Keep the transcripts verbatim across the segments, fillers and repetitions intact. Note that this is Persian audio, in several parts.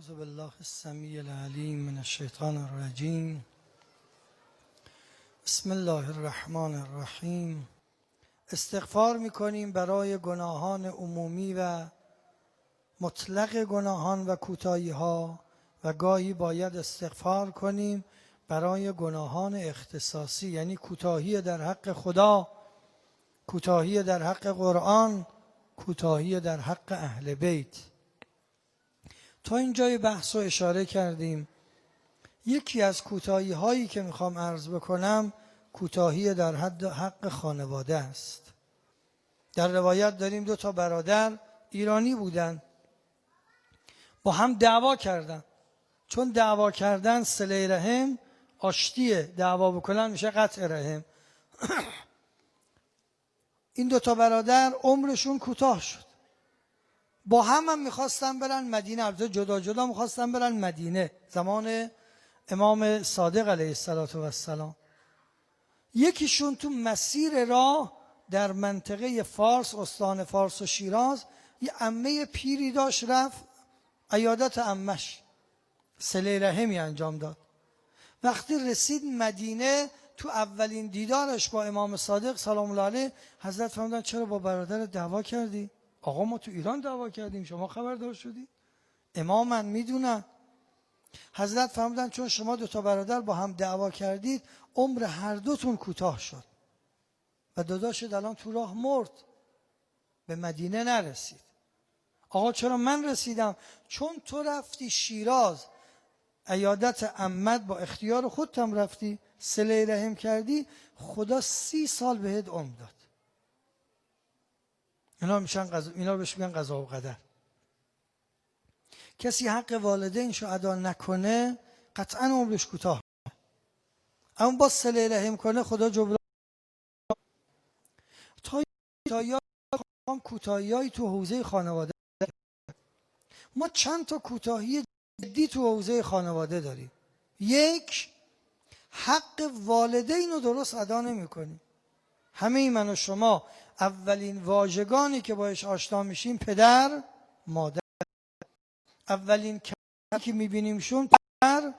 اعوذ بالله السمیع العلیم من الشیطان الرجیم. بسم الله الرحمن الرحیم. استغفار میکنیم برای گناهان عمومی و مطلق گناهان و کوتاهی ها و گاهی باید استغفار کنیم برای گناهان اختصاصی، یعنی کوتاهی در حق خدا، کوتاهی در حق قرآن، کوتاهی در حق اهل بیت. تا اینجای بحث رو اشاره کردیم. یکی از کوتاهی هایی که میخوام عرض بکنم کوتاهی در حد حق خانواده است. در روایت داریم دو تا برادر ایرانی بودن، با هم دعوا کردن. چون دعوا کردن صله رحم آشتیه، دعوا بکنن میشه قطع رحم. این دو تا برادر عمرشون کوتاه شد، با هم هم میخواستن برن مدینه، البته جدا جدا میخواستن برن مدینه زمان امام صادق علیه السلام. یکیشون تو مسیر راه در منطقه فارس، استان فارس و شیراز، یه عمه پیری داشت، رفت عیادت عمش، صله رحمی انجام داد. وقتی رسید مدینه، تو اولین دیدارش با امام صادق سلام الله علیه، حضرت فرمودن چرا با برادر دعوا کردی؟ آقا ما تو ایران دعوا کردیم، شما خبردار شدی؟ امام من میدونم. حضرت فرمودن چون شما دو تا برادر با هم دعوا کردید عمر هر دوتون کوتاه شد و داداشت الان تو راه مرد، به مدینه نرسید. آقا چرا من رسیدم؟ چون تو رفتی شیراز عیادت عمت، با اختیار خودت هم رفتی، صله رحم کردی، خدا سی سال بهت عمر داد. اینا میشن قضا، اینا بهش میگن قضا و قدر. کسی حق والدینشو ادا نکنه قطعا عمرش کوتاه، اما با صله رحم کنه خدا جبران. تا تا کوتاهی‌هایی تو حوزه خانواده، ما چند تا کوتاهی جدی تو حوزه خانواده داریم. یک، حق والدین رو درست ادا نمی‌کنیم. همه من و شما اولین واژگانی که باش آشنا میشیم پدر، مادر. اولین کسانی که میبینیمشون پدر،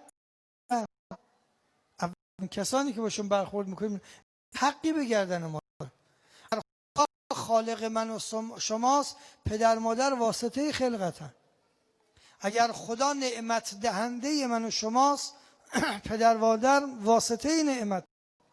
اولین کسانی که باشون برخورد میکنیم حقی به گردن مادر. خالق من و شماست، پدر مادر واسطه خلقتن. اگر خدا نعمت دهنده من و شماست، پدر مادر واسطه نعمت.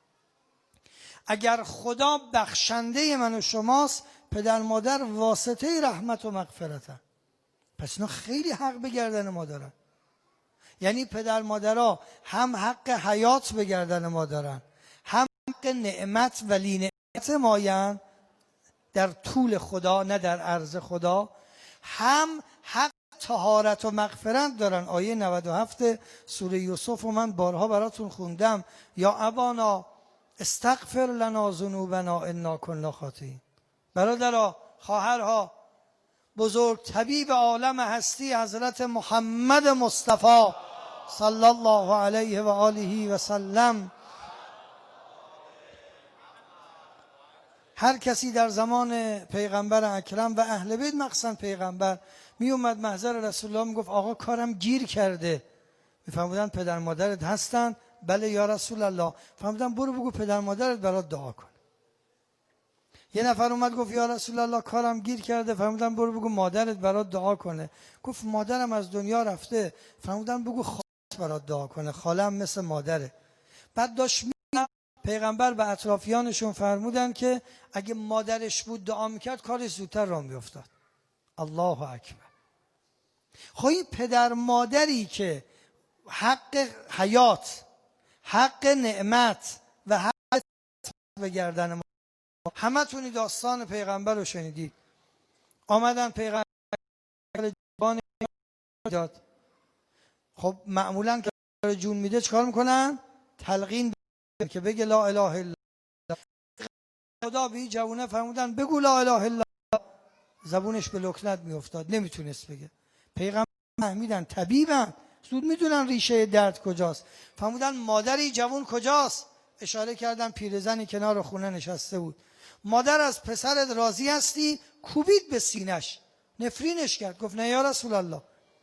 اگر خدا بخشنده من و شماست، پدر مادر واسطه رحمت و مغفرتن. پس اینا خیلی حق به گردن ما دارن. یعنی پدر مادرها هم حق حیات به گردن ما دارن، هم حق نعمت ولی نعمت ماین در طول خدا نه در عرض خدا، هم حق طهارت و مغفرت دارن. آیه نود و هفت سوره یوسف رو من بارها براتون خوندم. یا ابانا استغفر لنا ذنوبنا انا کنا خاطئین. برادرها، خواهرها، بزرگ طبیب عالم هستی حضرت محمد مصطفی صلی الله علیه و آله و سلم، هر کسی در زمان پیغمبر اکرم و اهل بیت مخصوصا پیغمبر می اومد محضر رسول الله میگفت آقا کارم گیر کرده. میفهمودن پدر مادرت هستن؟ بله یا رسول الله. فهمیدن برو بگو پدر مادرت برات دعا کن. یه نفر اومد گفت یا رسول الله کارم گیر کرده. فهمیدن برو بگو مادرت برات دعا کنه. گفت مادرم از دنیا رفته. فهمیدن بگو خالت برات دعا کنه، خالم مثل مادره. بعد داشت می پیغمبر به اطرافیانشون فرمودن که اگه مادرش بود دعا میکرد کارش زودتر راه میافتاد. الله اکبر. خب این پدر مادری که حق حیات، حق نعمت و حق به گردن ما، همه تونی داستان پیغمبر رو شنیدید. آمدن پیغمبر جوان داد. خب معمولا که جون میده چکار میکنن؟ تلقین که بگه لا اله الا الله. خدا به این جوونه فرمودن بگو لا اله الا الله. زبونش به لکنت میافتاد، نمیتونست بگه. پیغمبر فهمیدن، طبیبن، زود میدونن ریشه درد کجاست. فرمودن مادری جوون کجاست؟ اشاره کردن پیرزنی کنار خونه نشسته بود. مادر از پسرت راضی هستی؟ کوبید به سینش، نفرینش کرد. گفت نه یا رسول الله،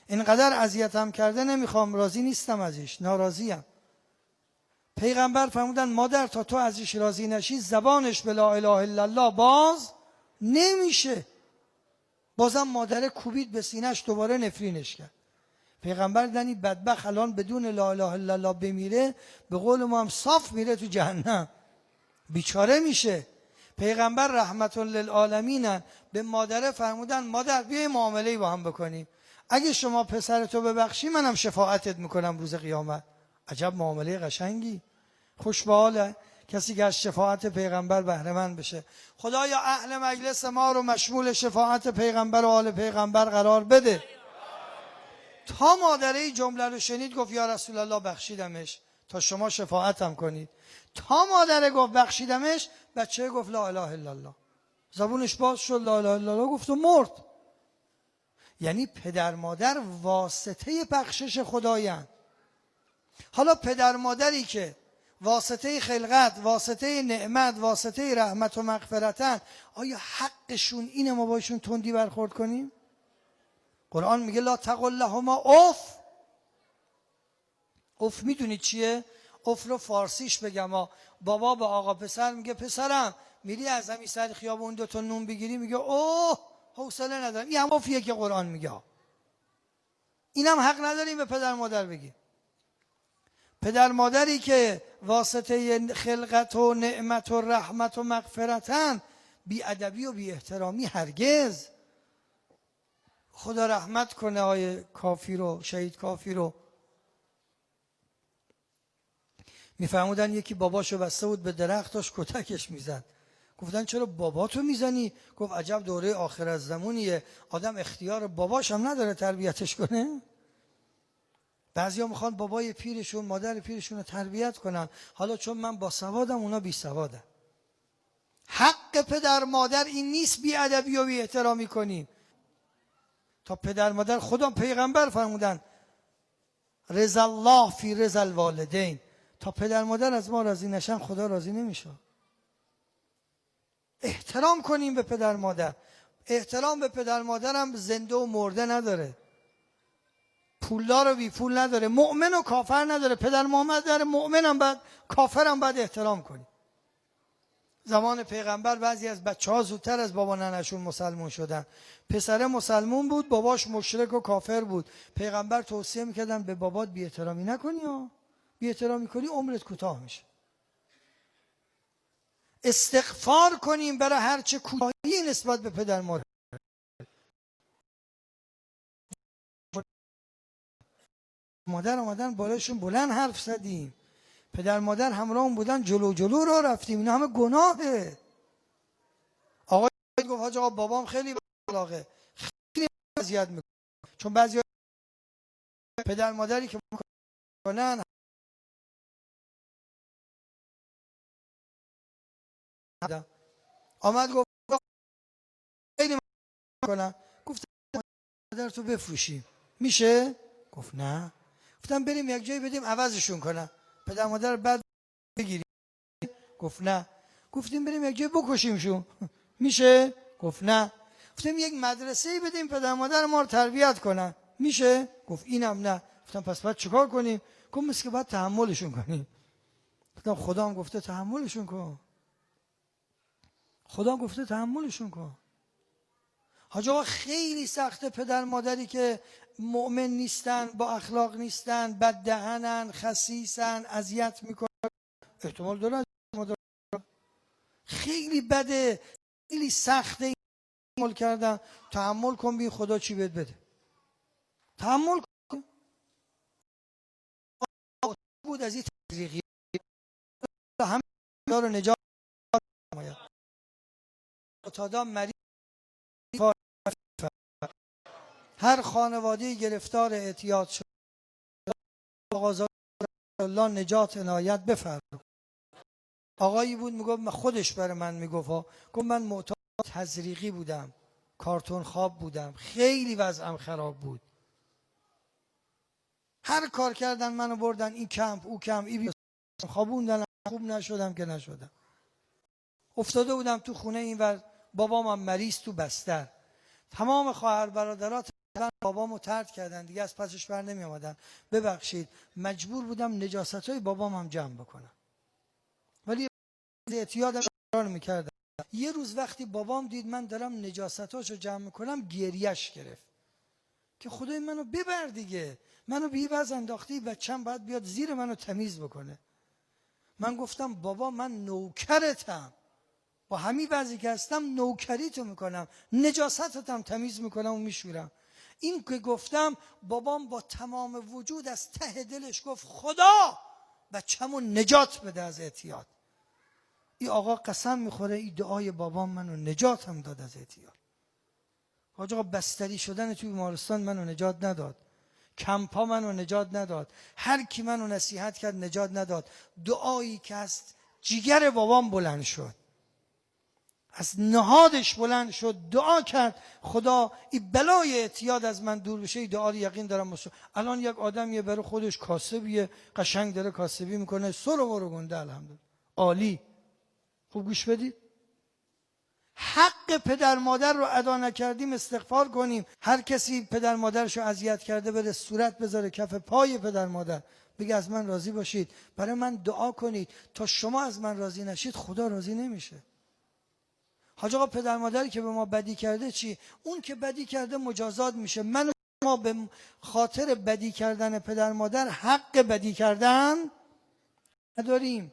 اینقدر اذیتم کرده نمیخوام، راضی نیستم ازش، ناراضیم. پیغمبر فرمودن مادر تا تو ازش راضی نشی زبانش به لا اله الا الله باز نمیشه. بازم مادر کوبید به سینه‌اش، دوباره نفرینش کرد. پیغمبر دنی بدبخت الان بدون لا اله الا الله بمیره، به قول ما هم صاف میره تو جهنم، بیچاره میشه. پیغمبر رحمت للعالمینن، به مادر فرمودن مادر بیای معامله با هم بکنیم، اگه شما پسرتو ببخشی منم شفاعتت میکنم روز قیامت. عجب معامله قشنگی، خوش به حاله کسی که از شفاعت پیغمبر بهره مند بشه. خدایا اهل مجلس ما رو مشمول شفاعت پیغمبر و آل پیغمبر قرار بده. تا مادره جمله رو شنید گفت یا رسول الله بخشیدمش تا شما شفاعتم کنید. تا مادره گفت بخشیدمش، بچه گفت لا اله الا الله، زبونش باز شد لا اله الا الله گفت و مرد. یعنی پدر مادر واسطه بخشش خدایند. حالا پدر مادری که واسطه خلقت، واسطه نعمت، واسطه رحمت و مغفرتن، آیا حقشون اینه ما باشون تندی برخورد کنیم؟ قرآن میگه لا تقل لهما اف. اف میدونید چیه؟ اف رو فارسیش بگم ها. بابا به آقا پسر میگه پسرم میری از همین سر خیابون دو تا نون بگیری، میگه اوه حوصله ندارم. این هم افیه که قرآن میگه. اینم حق نداریم به پدر مادر بگیم. پدر مادری که واسطه خلقت و نعمت و رحمت و مغفرتن، بی ادبی و بی احترامی هرگز. خدا رحمت کنه آیه کافی رو، شهید کافی رو. میفهمودن یکی باباشو بسته بود به درخت، داشت کتکش میزد. گفتن چرا باباتو میزنی؟ گفت عجب دوره آخر از زمونیه، آدم اختیار باباش هم نداره تربیتش کنه. بعضیا میخوان بابای پیرشون، مادر پیرشون رو تربیت کنن، حالا چون من با سوادم اونا بی سوادن. حق پدر مادر این نیست بی ادبی و بی احترامی کنیم. تا پدر مادر، خدا پیغمبر فرمودن رضا الله فی رضا الوالدین، تا پدر مادر از ما راضی نشن خدا راضی نمیشه. احترام کنیم به پدر مادر. احترام به پدر مادر هم زنده و مرده نداره، پولدار و بی پول نداره، مؤمن و کافر نداره. پدر مادر مؤمن هم باید، کافر هم باید احترام کنیم. زمان پیغمبر بعضی از بچه ها زودتر از بابا ننشون مسلمون شدن. پسر مسلمون بود، باباش مشرک و کافر بود. پیغمبر توصیه میکردن به بابات بی احترامی نکنی ها، بی احترامی کنی عمرت کوتاه میشه. استغفار کنیم برای هر چه کوتاهی نسبت به پدر مادر. مادر اومدن بالاشون بلند حرف زدیم، پدر مادر همراهمون بودن جلو جلو راه رفتیم، اینا همه گناهه. آقا گفت حاج آقا بابام خیلی علاقه، خیلی اذیت میکنه. چون بعضی پدر مادری که میکنن آمد گفت خیلی میکنن، گفت مادر تو بفروشیم میشه؟ گفت نه. گفتم بریم یک جایی بدیم عوضشون کنن، پدر مادر بعد بگیریم. گفت نه. گفتیم بریم یک جایی بکشیمشون میشه؟ گفت نه. گفتیم یک مدرسه بدیم پدر مادر ما رو تربیت کنن میشه؟ گفت اینم نه. گفتم پس باید چیکار کنیم؟ گفت مثل که باید تحملشون کنیم. گفتم خدا هم گفته تحملشون کن، خدا گفته تحملشون کن. حاج آقا خیلی سخته پدر مادری که مؤمن نیستن، با اخلاق نیستن، بد دهنن، خسیسن، اذیت میکنن. احتمال داره مادر خیلی بده، خیلی سخته تحمل کردن. تحمل کن ببین خدا چی بهت بده. تحمل کن. بود از این تزریقی همه رو نجات نماید. تا مریض هر خانواده گرفتار اعتیاد شد، آقا الله نجات عنایت بفرما. آقایی بود میگفت خودش برای من میگفت ها، گفت من معتاد تزریقی بودم، کارتون خواب بودم، خیلی وضعم خراب بود، هر کار کردن منو بردن این کمپ او کمپ، این خوابوندن، خوب نشدم که نشدم. افتاده بودم تو خونه اینور، بابام هم مریض تو بستر، تمام خواهر برادرات بابامو طرد کردن دیگه، از پسش بر نمی آمدن. ببخشید مجبور بودم نجاستای بابام هم جمع بکنم، ولی اعتیادم اقرار میکردم. یه روز وقتی بابام دید من دارم نجاستاشو جمع میکنم گریش گرفت که خدای منو ببر دیگه، منو بی وضع انداختی، بچه‌م باید بیاد زیر منو تمیز بکنه. من گفتم بابا من نوکرتم، با همین وضعی که هستم نوکریتو میکنم، نجاستتم تمیز میکنم و میشورم. این که گفتم بابام با تمام وجود از ته دلش گفت خدا بچه‌مو نجات بده از اعتیاد. این آقا قسم میخوره این دعای بابام منو نجات هم داد از اعتیاد. حاج آقا بستری شدن توی بیمارستان منو نجات نداد، کمپا منو نجات نداد، هر کی منو نصیحت کرد نجات نداد. دعایی که از جیگر بابام بلند شد، از نهادش بلند شد، دعا کرد خدا این بلای اعتیاد از من دور بشه. این دعا رو یقین دارم مصر. الان یک آدمیه برای خودش کاسبیه، قشنگ داره کاسبی میکنه، سر و برو گنده، الحمدلله عالی. خوب گوش بدید، حق پدر مادر رو ادا نکردیم استغفار کنیم. هر کسی پدر مادرشو اذیت کرده بره صورت بذاره کف پای پدر مادر، بگه از من راضی باشید، برای من دعا کنید. تا شما از من راضی نشید خدا راضی نمیشه. حاج آقا پدر مادری که به ما بدی کرده چی؟ اون که بدی کرده مجازات میشه. من و شما به خاطر بدی کردن پدر مادر حق بدی کردن نداریم.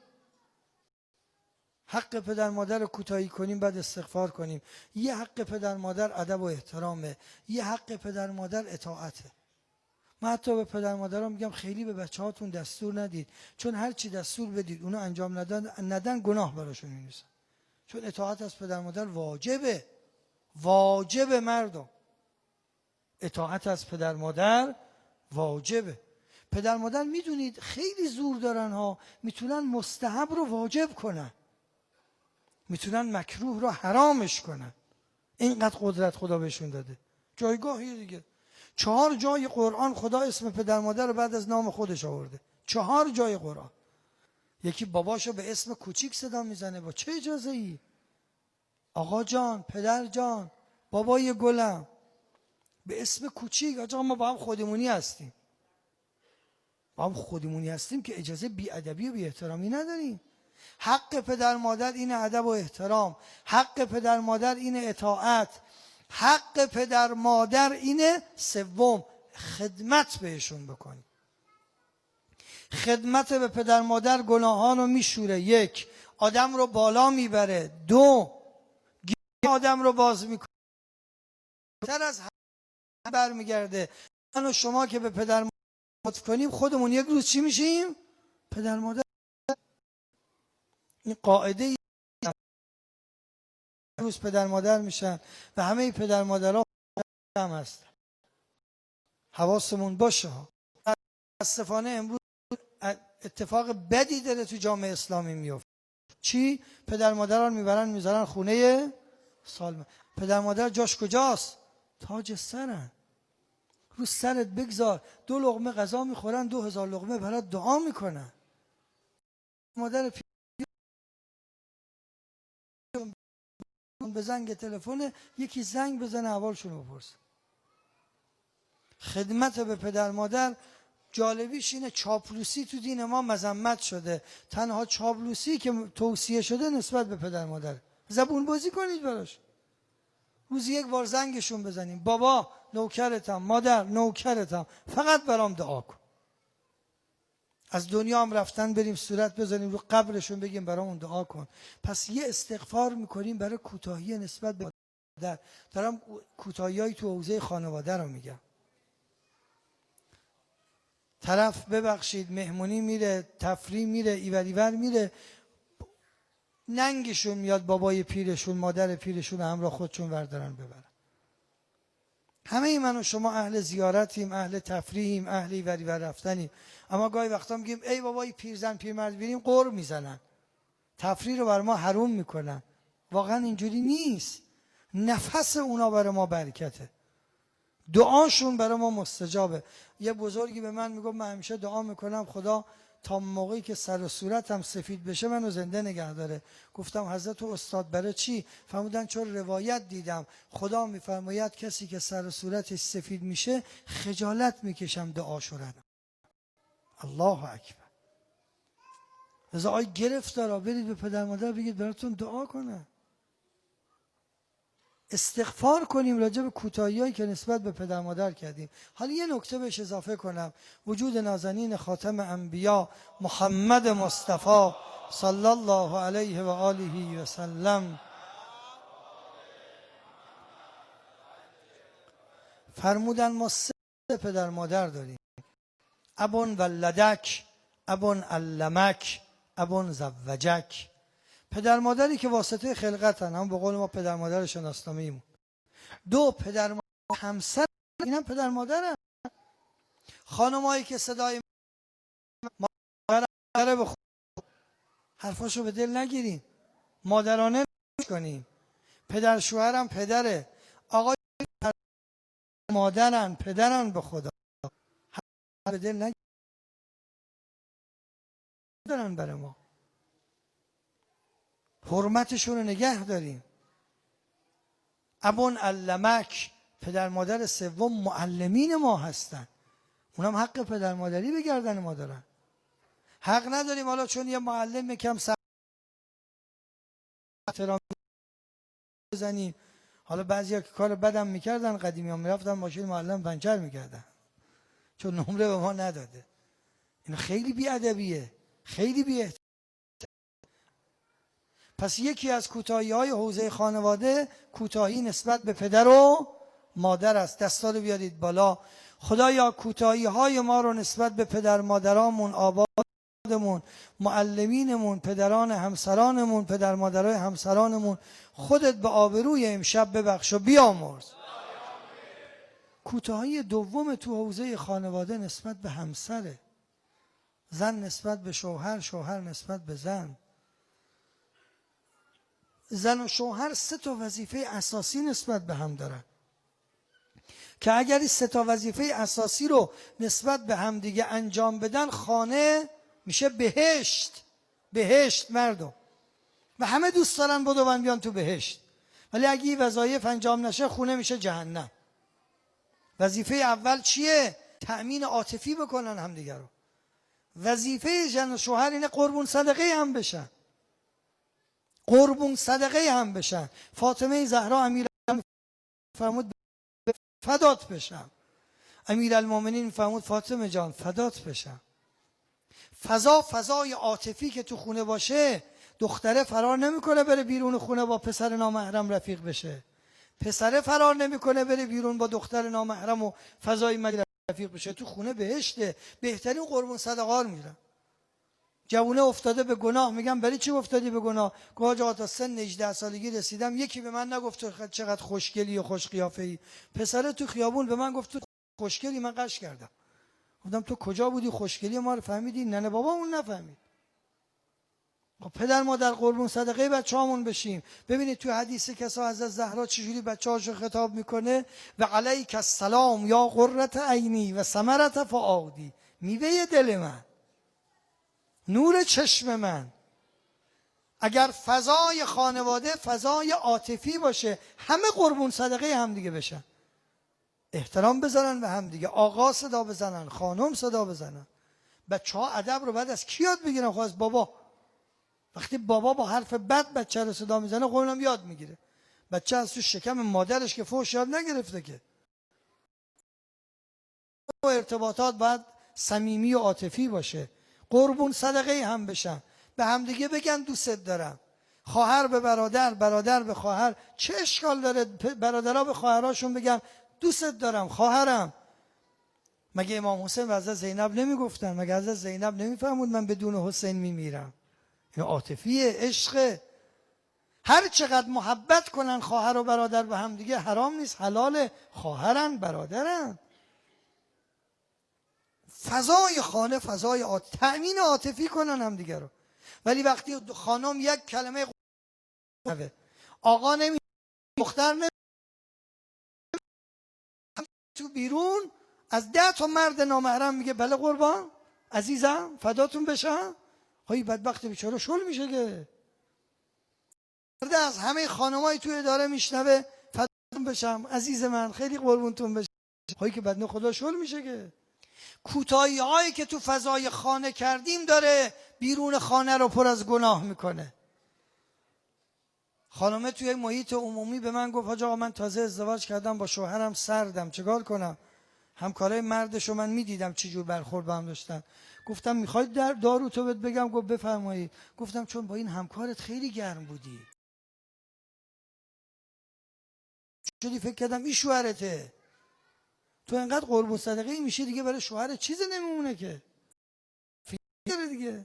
حق پدر مادر رو کوتاهی کنیم بعد استغفار کنیم. یه حق پدر مادر ادب و احترامه، یه حق پدر مادر اطاعته. من حتی به پدر مادرام میگم خیلی به بچه هاتون دستور ندید، چون هر چی دستور بدید اونو انجام ندن, ندن گناه براشون می‌نویسن. چون اطاعت از پدر مادر واجبه، واجبه مردم، اطاعت از پدر مادر واجبه. پدر مادر میدونید خیلی زور دارن ها، میتونن مستحب رو واجب کنن، میتونن مکروه رو حرامش کنن، اینقدر قدرت خدا بهشون داده. جایگاهی دیگه، چهار جای قرآن خدا اسم پدر مادر رو بعد از نام خودش آورده، چهار جای قرآن. یکی باباشو به اسم کوچیک صدا میزنه، با چه اجازه ای؟ آقا جان، پدر جان، بابای گلم، به اسم کوچیک. آقا ما با هم خودمونی هستیم، با هم خودمونی هستیم که اجازه بی‌ادبی و بی‌احترامی نداریم. حق پدر مادر این ادب و احترام، حق پدر مادر این اطاعت، حق پدر مادر اینه سوم خدمت بهشون بکنی. خدمت به پدر مادر گناهان رو میشوره، یک آدم رو بالا میبره، دو آدم رو باز میکنه، تر از هم برمیگرده. من و شما که به پدر مادر لطف کنیم خودمون یک روز چی میشیم؟ پدر مادر. این قاعده ای روز پدر مادر میشن و همه پدر مادرها هم هستن. حواسمون باشه. متاسفانه امروز اتفاق بدی داره تو جامعه اسلامی میفته. چی؟ پدر مادران میبرن میذارن خونه سالم. پدر مادر جاش کجاست؟ تاج سرن. رو سرت بگذار، دو لقمه غذا میخورن، دو هزار لقمه برات دعا میکنن. مادر پی... به زنگ تلفن یکی زنگ بزنه احوالشون بپرسه. خدمت به پدر مادر جالبیش اینه چاپلوسی تو دین ما مذمت شده. تنها چاپلوسی که توصیه شده نسبت به پدر مادر. زبون بازی کنید براش. روزی یک بار زنگشون بزنیم، بابا نوکرتم، مادر نوکرتم، فقط برام دعا کن. از دنیا هم رفتن بریم صورت بزنیم رو قبرشون بگیم برامون دعا کن. پس یه استغفار میکنیم برای کوتاهی نسبت به مادر. دارم کوتاهیای تو حوزه خانواده رو میگم. طرف ببخشید مهمونی میره، تفریح میره، ایوریور میره، ننگشون میاد بابای پیرشون، مادر پیرشون همراه خودشون وردارن ببرن. همه من و شما اهل زیارتیم، اهل تفریحیم، اهل ایوریور رفتنیم، اما گاهی وقتا میگیم ای بابای پیرزن پیرمرد بینیم قر میزنن، تفریح رو بر ما حروم میکنن. واقعا اینجوری نیست. نفس اونا برای ما برکته، دعاشون برای ما مستجابه. یه بزرگی به من میگفت من همیشه دعا میکنم خدا تا موقعی که سر و صورتم سفید بشه منو زنده نگه داره. گفتم حضرت استاد برای چی؟ فرمودن چون روایت دیدم خدا میفرماید کسی که سر و صورتش سفید میشه خجالت میکشم دعاشو ردم. الله اکبر. رضا آی گرفتارا برید به پدر مادر بگید براتون دعا کنه. استغفار کنیم راجع به کوتاهیایی که نسبت به پدر مادر کردیم. حالا یه نکته بهش اضافه کنم. وجود نازنین خاتم انبیا محمد مصطفی صلی الله علیه و آله و سلم فرمودن ما سه پدر مادر داریم: ابون ولدک، ابون علمک، ابون زوجک. پدر مادری که واسطه خلقتن، هم به قول ما پدر مادر شناسنامه‌ایمون. دو، پدر مادر همسر، اینم پدر مادرن. خانمایی که صدای مادر به خود حرفاشو به دل نگیریم، مادرانه کنیم. پدر شوهرم پدره، آقای مادرن، پدرن به خدا، به دل نگیریم دارن برای ما، حرمتشون رو نگه داریم. ابون علمک، پدر مادر سوم معلمین ما هستن، اونم حق پدر مادری به گردن ما دارن. حق نداریم حالا چون یه معلم یکم سر احترام بزنیم. حالا بعضیا که کار بدم میکردن قدیمی ها میرفتن ماشین معلم پنچر میکردن چون نمره به ما نداده. این خیلی بیادبیه، خیلی بی‌احترامیه. پس یکی از کوتاهی‌های حوزه خانواده کوتاهی نسبت به پدر و مادر است. دستا رو بیارید بالا. خدایا کوتاهی‌های ما رو نسبت به پدر مادرامون، آبادمون، معلمینمون، پدران همسرانمون، پدر مادرای همسرانمون خودت به آبروی امشب ببخش و بیامرز. کوتاهی دوم تو حوزه خانواده نسبت به همسره. زن نسبت به شوهر، شوهر نسبت به زن. زن و شوهر سه تا وظیفه اساسی نسبت به هم دارن که اگر این سه تا وظیفه اساسی رو نسبت به هم دیگه انجام بدن خانه میشه بهشت. بهشت مردم و همه دوست دارن بدون بیان تو بهشت، ولی اگه این وظایف انجام نشه خونه میشه جهنم. وظیفه اول چیه؟ تأمین عاطفی بکنن همدیگه رو. وظیفه زن و شوهر اینه قربون صدقه هم بشن، قربون صدقه هم بشن. فاطمه زهرا امیرالمومنین فرمود فدات بشم، امیرالمومنین فرمود فاطمه جان فدات بشم. فضا فضای عاطفی که تو خونه باشه، دختره فرار نمیکنه بره بیرون خونه با پسر نامحرم رفیق بشه، پسره فرار نمیکنه بره بیرون با دختر نامحرم و فضای مجلس رفیق بشه. تو خونه بهشته، بهترین قربون صدقه رو میرن. جوونه افتاده به گناه، میگم برای چی افتادی به گناه؟ گفت آقا تا سن هجده سالگی رسیدم یکی به من نگفت چقدر خوشگلی و خوش قیافه ای. پسر تو خیابون به من گفت تو خوشگلی، من قش کردم. گفتم تو کجا بودی خوشگلی ما رو فهمیدی؟ ننه بابا اون نفهمید. خب پدر مادر قربون صدقه بچه‌هامون بشیم. ببینید تو حدیث کسا حضرت زهرا چجوری بچه‌هاشو خطاب میکنه: و علیک السلام یا قرة عینی و ثمرة فؤادی، میوه دل من، نور چشم من. اگر فضای خانواده فضای عاطفی باشه، همه قربون صدقه همدیگه بشن، احترام بزنن به همدیگه، آقا صدا بزنن، خانم صدا بزنن. بچه ها ادب رو بعد از کی یاد بگیرن؟ خب از بابا. وقتی بابا با حرف بد بچه رو صدا میزنه قولم یاد میگیره. بچه از تو شکم مادرش که فحش یاد نگرفته که. ارتباطات باید صمیمی و عاطفی باشه، قربون صدقه هم بشن، به همدیگه بگن دوست دارم. خواهر به برادر، برادر به خواهر، چه اشکال داره برادرها به خواهراشون بگن دوست دارم خواهرم؟ مگه امام حسین و حضرت زینب نمیگفتن؟ مگه حضرت زینب نمیفهمود من بدون حسین میمیرم؟ این عاطفیه، عشقه. هر چقدر محبت کنن خواهر و برادر به هم دیگه حرام نیست، حلاله، خواهرن برادرن. فضای خانه فضای عاطفی، تأمین عاطفی کنن هم دیگه رو. ولی وقتی خانم یک کلمه آقا نمی دختر نمی تو بیرون از ده تا مرد نامحرم میگه بله قربان عزیزم فداتون بشم. خواهی بدبخت بیچاره شل میشه که از همه خانمایی توی اداره میشنوه فداتون بشم عزیز من خیلی قربونتون بشم، خواهی که بدن خدا شل میشه که. کوتاهی هایی که تو فضای خانه کردیم داره بیرون خانه رو پر از گناه میکنه. خانمه توی محیط عمومی به من گفت حاج آقا من تازه ازدواج کردم با شوهرم سردم چیکار کنم؟ همکارای مردشو من میدیدم چه جور برخورد با هم داشتن. گفتم میخواید در دارو تو بهت بگم؟ گفت بفرمایید. گفتم چون با این همکارت خیلی گرم بودی شدی فکر کردم این شوهرته، تو انقدر قربون صدقه میشه دیگه برای شوهر چیزی نمیمونه که فکر دیگه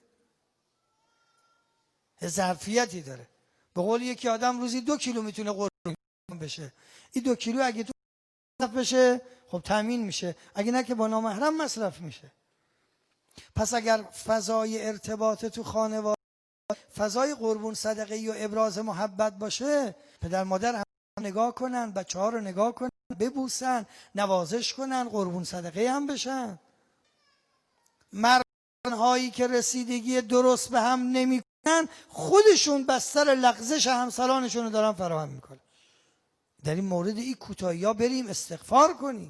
ظرفیتی داره. به قول یکی آدم روزی دو کیلو میتونه قربون بشه. این دو کیلو اگه تو مصرف بشه خب تامین میشه، اگه نه که با نامحرم مصرف میشه. پس اگر فضای ارتباط تو خانواده فضای قربون صدقه و ابراز محبت باشه، پدر مادر هم نگاه کنن، بچه ها رو نگاه کنن، ببوسن، نوازش کنن، قربون صدقه هم بشن. مردهایی که رسیدگی درست به هم نمی کنن خودشون بستر لغزش همسرانشون رو دارن فراهم میکنن. در این مورد این کوتاهی ها بریم استغفار کنیم.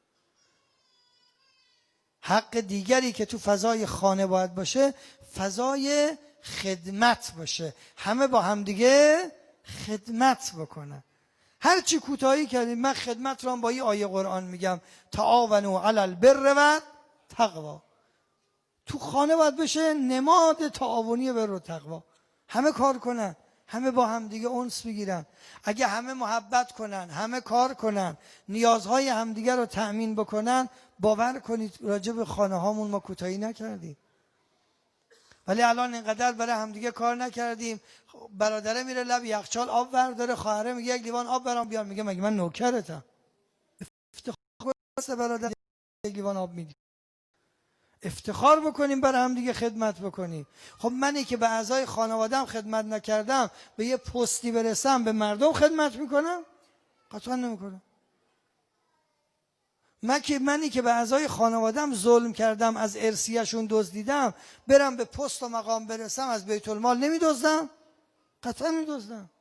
حق دیگری که تو فضای خانه باید باشه فضای خدمت باشه، همه با همدیگه خدمت بکنن. هر چی کوتاهی کردیم، من خدمت رو هم با این آیه قرآن میگم تعاونوا علی البر و تقوا. تو خانه باید بشه نماد تعاونی بر و تقوا، همه کار کنن، همه با همدیگه انس بگیرن. اگه همه محبت کنن، همه کار کنن، نیازهای همدیگه رو تأمین بکنن، باور کنید راجع به خانه هامون ما کوتاهی نکردیم. ولی الان اینقدر برای همدیگه کار نکردیم. برادره میره لب یخچال آب برداره، خواهره میگه یک لیوان آب برام بیار، میگه مگه من نوکرتم؟ افتخار برادر یک لیوان آب میدی. افتخار بکنیم برای همدیگه خدمت بکنیم. خب منی که به اعضای خانواده‌ام خدمت نکردم به یه پستی برسم به مردم خدمت میکنم؟ قطعا نمیکنم. من که منی که به اعضای خانواده‌ام ظلم کردم، از ارثیه‌شون دزدیدم، برم به پست و مقام برسم از بیت المال نمیدزدم؟ قطعا میدزدم.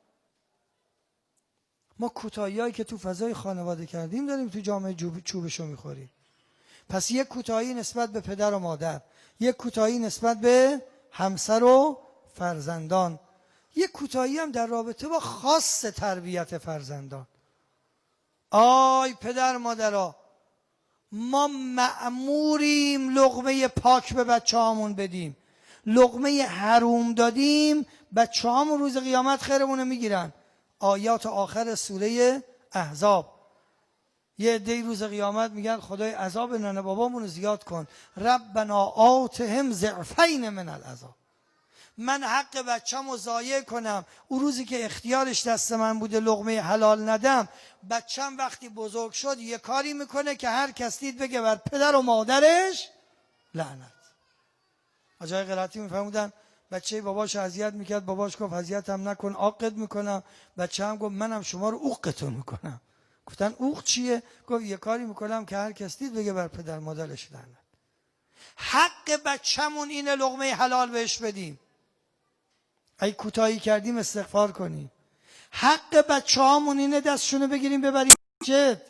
ما کوتاهیایی که تو فضای خانواده کردیم داریم تو جامعه چوبشو میخوریم. پس یک کوتاهی نسبت به پدر و مادر، یک کوتاهی نسبت به همسر و فرزندان، یک کوتاهی هم در رابطه با خاص تربیت فرزندان. آی پدر مادرها، ما مأموریم لقمه پاک به بچه هامون بدیم. لقمه حروم دادیم بچه هامون روز قیامت خیرمونو میگیرن. آیات آخر سوره احزاب، یه عده روز قیامت میگن خدای عذاب ننه بابامونو زیاد کن، ربنا آتهم ضعفین من العذاب. من حق بچه‌مو ضایع کنم اون روزی که اختیارش دست من بوده لقمه حلال ندم، بچه‌م وقتی بزرگ شد یه کاری میکنه که هر کس دید بگه بر پدر و مادرش لعنت. آجای قرائتی میفهمودن بچه باباش اذیت میکرد، باباش گفت اذیتم نکن عاقت میکنم. بچه هم گفت منم شما رو عوقتون میکنم. گفتن عوق چیه؟ گفت یه کاری میکنم که هر کس دید بگه بر پدر مادرش لعنت. حق بچه‌مون اینه لقمه حلال بهش بدیم. اگه کوتاهی کردیم استغفار کنیم. حق بچه هامون اینه دستشونو بگیریم ببریم مسجد.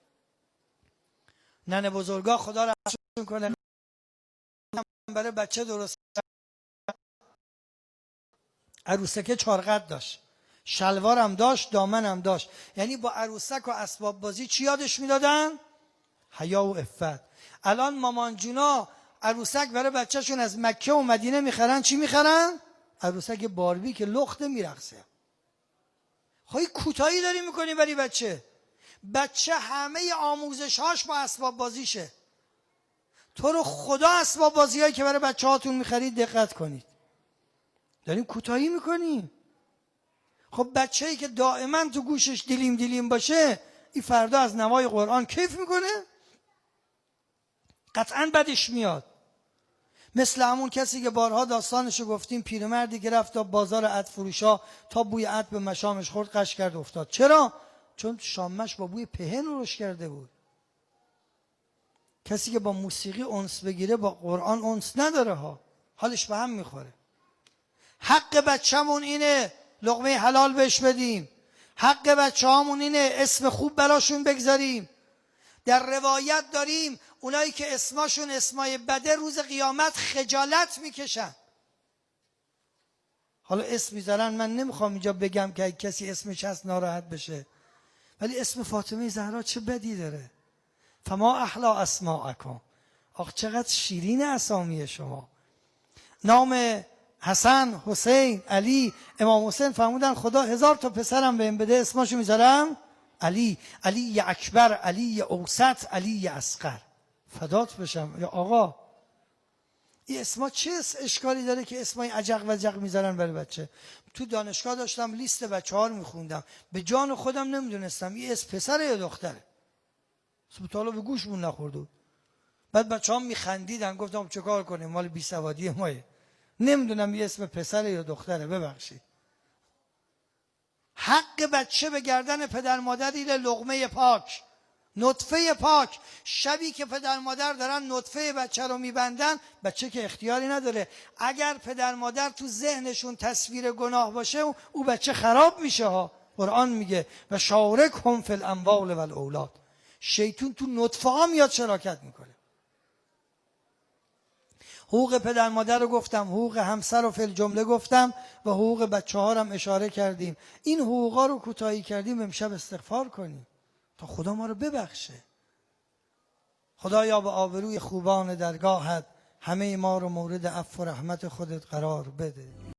ننه بزرگا خدا رحمتشون کنه برای بچه درست عروسکه چهار قد داشت، شلوارم داشت، دامنم داشت. یعنی با عروسک و اسباب بازی چی یادش میدادن؟ حیا و عفت. الان مامان جونا عروسک برای بچهشون از مکه و مدینه میخرن. چی میخرن؟ عروسک باربی که لخته میرقصه. خواهی کوتاهی داری میکنی برای بچه. بچه همه آموزشهاش با اسباب بازیشه. تو رو خدا اسباب بازی هایی که برای بچه هاتون میخرید دقت کنید. داریم کوتاهی میکنیم. خب بچه‌ای که دائما تو گوشش دیلیم دیلیم باشه، این فردا از نوای قرآن کیف میکنه؟ قطعا بدش میاد. مثل همون کسی که بارها داستانشو گفتیم، پیرمردی که رفت تا بازار عطر فروشا تا بوی عطر به مشامش خورد قش کرد افتاد. چرا؟ چون شامش با بوی پهن روش کرده بود. کسی که با موسیقی انس بگیره با قرآن انس نداره ها، حالش به هم میخوره. حق بچه‌مون اینه لقمه حلال بهش بدیم، حق بچه‌هامون اینه اسم خوب براشون بگذاریم. در روایت داریم اونایی که اسماشون اسمای بده روز قیامت خجالت میکشن. حالا اسم میذارن، من نمیخوام اینجا بگم که کسی اسمش هست ناراحت بشه، ولی اسم فاطمه زهرا چه بدی داره؟ فما احلا اسماءکم، آخ چقدر شیرین اسامی شما. نام حسن، حسین، علی. امام حسین فرمودن خدا هزار تا پسرم بهم بده اسماشو میذارم علی، علی اکبر، علی اوسط، علی اصغر. فدات بشم یا آقا، این اسما چه اشکالی داره که اسمای عجق و جق میذارن برای بچه؟ تو دانشگاه داشتم لیست بچه ها رو میخوندم، به جان خودم نمیدونستم این اسم پسره یا دختره، سبحان به گوشمون نخورد بود. بعد بچه ها میخندیدن، گفتم چه کار کنیم مال بی سوادی ماه، نمیدونم این اسم پسره یا دختره، ببخشید. حق بچه به گردن پدر مادر ایل لقمه پاک، نطفه پاک. شبی که پدر مادر دارن نطفه بچه رو میبندن، بچه که اختیاری نداره، اگر پدر مادر تو ذهنشون تصویر گناه باشه او بچه خراب میشه ها. قرآن میگه و شارکهم فی الاموال و الاولاد. شیطون تو نطفه ها میاد شراکت میکنه. حقوق پدر مادر رو گفتم، حقوق همسر رو فی الجمله گفتم و حقوق بچه ها رو هم اشاره کردیم. این حقوقا رو کوتاهی کردیم، امشب استغفار کنیم تا خدا ما رو ببخشه. خدایا به آبروی خوبان درگاهت همه ما رو مورد عفو و رحمت خودت قرار بده.